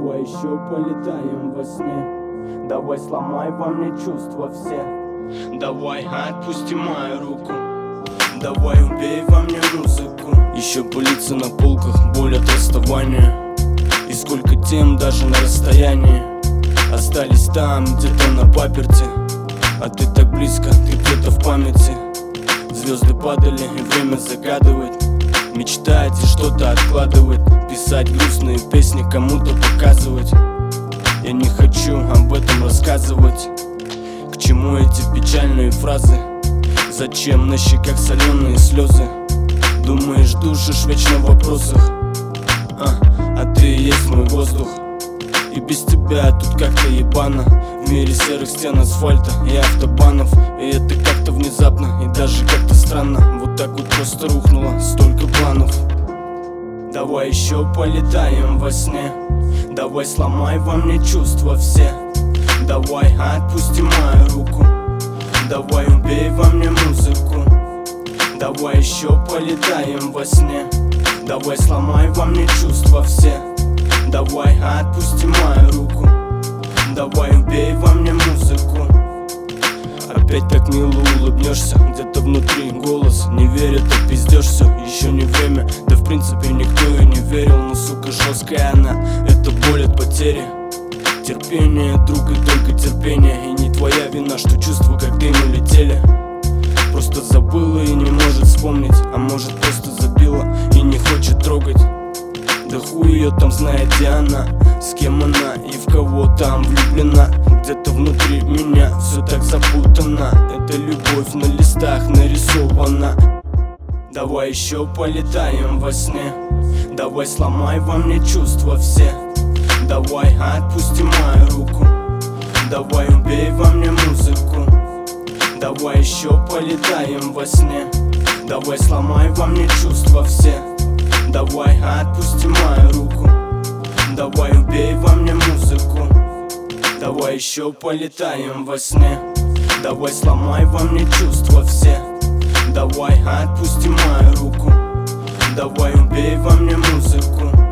Давай еще полетаем во сне. Давай сломай во мне чувства все. Давай отпусти мою руку. Давай убей во мне музыку. Еще пылится на полках боль от расставания. И сколько тем даже на расстоянии остались там, где-то на паперти. А ты так близко, ты где-то в памяти. Звезды падали и время загадывать, мечтать и что-то откладывать, писать грустные песни, кому-то показывать. Я не хочу об этом рассказывать. К чему эти печальные фразы? Зачем на щеках соленые слезы? Думаешь, душишь вечно в вопросах, а ты и есть мой воздух. И без тебя тут как-то ебано. В мире серых стен, асфальта и автобанов. И это как-то внезапно и даже как-то странно. Вот так вот просто рухнуло столько планов. Давай еще полетаем во сне. Давай сломай во мне чувства все. Давай отпусти мою руку. Давай убей во мне музыку. Давай еще полетаем во сне. Давай сломай во мне чувства все. Давай отпусти мою руку. Давай убей во мне музыку. Опять так мило улыбнешься, где-то внутри голос не верит, а пиздешь все, еще не время. Да в принципе никто и не верил, но сука жесткая она. Это боль от потери. Терпение, друг, и только терпение. И не твоя вина, что чувства как дым улетели. Просто забыла и не может вспомнить. А может просто забила и не хочет трогать. Да хуй ее там знает, где она, с кем она и в кого там влюблена. Где-то внутри меня все так запутано. Это любовь на листах нарисована. Давай еще полетаем во сне. Давай сломай во мне чувства все. Давай отпусти мою руку. Давай убей во мне музыку. Давай еще полетаем во сне. Давай сломай во мне чувства все. Давай отпусти мою руку. Давай убей во мне музыку. Давай еще полетаем во сне. Давай сломай во мне чувства все. Давай отпусти мою руку. Давай убей во мне музыку.